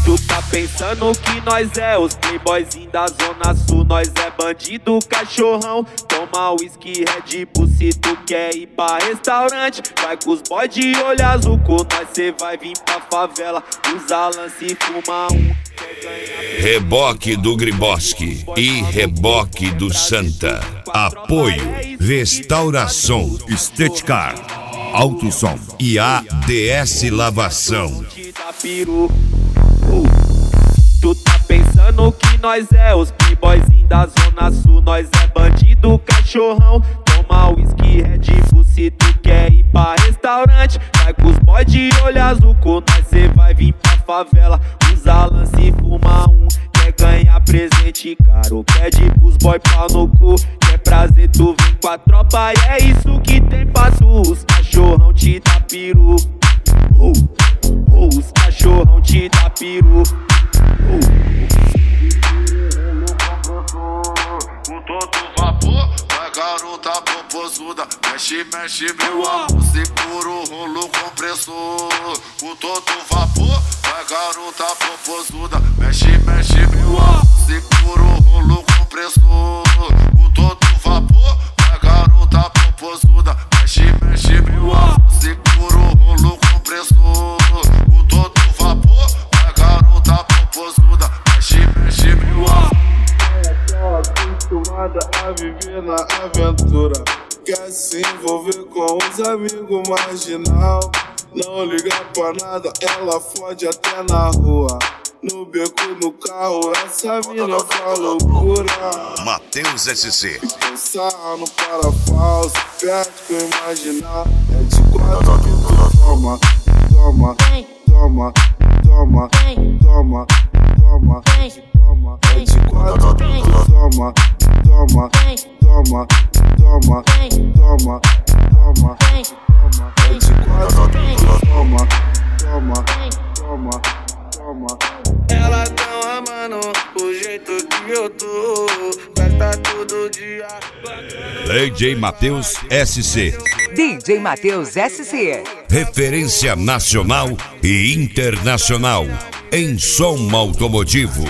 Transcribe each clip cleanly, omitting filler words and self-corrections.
Tu tá pensando que nós é os playboyzinhos da Zona Sul. Nós é bandido, cachorrão. Toma whisky, Red Bull se tu quer ir pra restaurante. Vai com os boy de olho azul, com nós cê vai vir pra favela. Usa lance e fuma um. Reboque do Griboski e Reboque do Santa. Apoio Restauração Estética, Autosom e ADS Lavação. Tu tá pensando que nós é os playboyzinhos da Zona Sul. Nós é bandido, cachorrão. Toma whisky, Red Bull se tu quer ir pra restaurante. Vai com os boy de olho azul, com nós cê vai vir pra favela. Usa lance e fuma um. Quer ganhar presente caro, pede pros boy pau no cu. Quer prazer, tu vem com a tropa e é isso que tem passo. Os cachorrão te dá peru. Os cachorrão te dá peru. Com todo vapor, vai garota popozuda. Mexe, mexe meu amor, segura o rolo compressor. Com todo vapor, vai garota popozuda. Mexe, mexe meu amor, segura o rolo compressor. Com todo vapor, vai garota popozuda. Mexe, mexe meu amor, segura o rolo compressor. Com todo vapor, vai garota popozuda. Mexe, mexe meu amor. Acostumada a viver na aventura, quer se envolver com os amigos marginal. Não liga pra nada, ela fode até na rua. No beco, no carro, essa mina faz loucura. Matheus SC. Pensar no parafalso, perto que eu imaginar. É de quatro que tu toma, toma, toma, toma, toma, toma, toma. É de quatro que tu toma, toma, toma, toma, toma, toma, toma. É de quatro que tu toma, toma, toma, toma. Elas tão amando o jeito que eu tô. Festa todo dia. DJ Matheus SC. DJ Matheus SC. Referência nacional e internacional em som automotivo.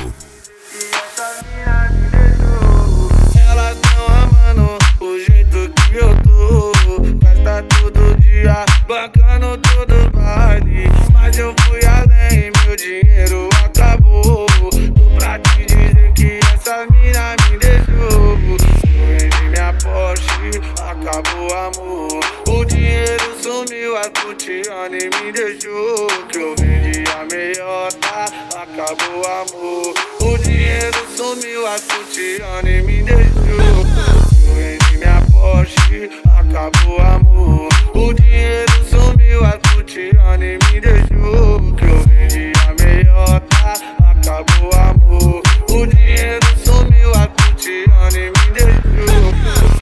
Elas tão amando o jeito que eu tô. Festa todo dia, bancando todo baile. Mas eu fui além, meu dinheiro acabou. Tô pra te dizer que essa mina me deixou. Eu vendi minha Porsche, acabou o amor. O dinheiro sumiu, a Tutiane me deixou. Que eu vendi a meiota, acabou o amor. O dinheiro sumiu, a Tutiane me deixou.